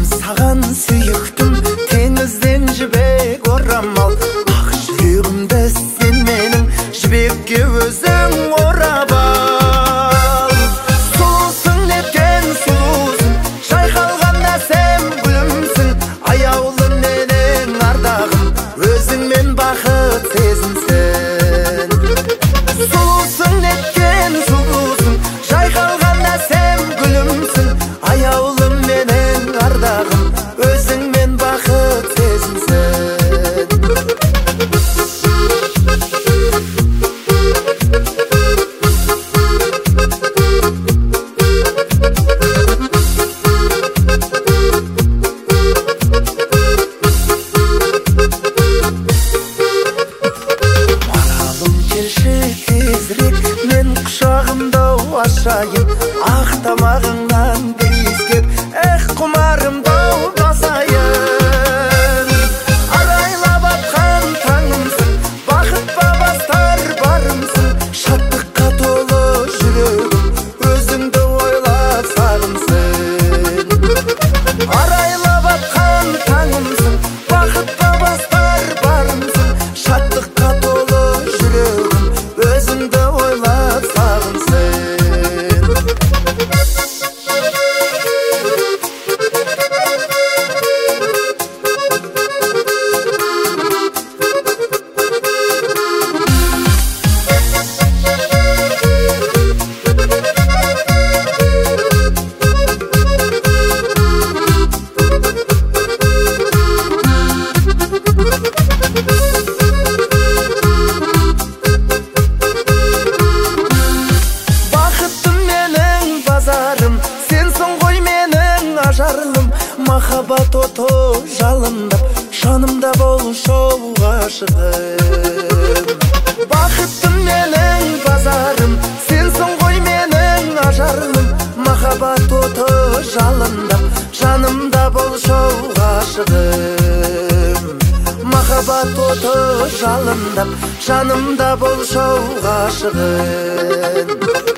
саған сүйіктім, теңізден жібек орамал. Ақ жүрегімді сен менің жібекке өзің орап ал. Сұлусың неткен сұлусың, шайқалғанда сен гүлімсің. Аяулым менің ардағым, өзіңмен бақыт сезімсің. Сұлусың неткен сұлусың, шайқалғанда сен гүлімсің. Аяулым менің ардағым, өзіңмен бақыт сезімсің. Маралым келші тезірек, мен құшағымда ашайын. Ақ тамағыңнан бір иіскеп, құмарымда басайын. Арайлап атқан таңымсың, бақытқа бастар барымсың. Шаттыққа толы жүрегім, өзіңді ойлап сағынсын. Арайлап атқан таңымсың, бақытқа бастар барымсың. Шаттыққа толы жүрегім, өзіңді ойлап сағынсын. Сенсің ғой менің ажарым, махаббат оты жалындап, жанымда болшы ғашығым. Бақыттым менің базарым, сенсің ғой менің ажарым, махаббат оты жалындап, жанымда болшы ғашығым. Махаббат оты жалындап, жанымда болшы ғашығым.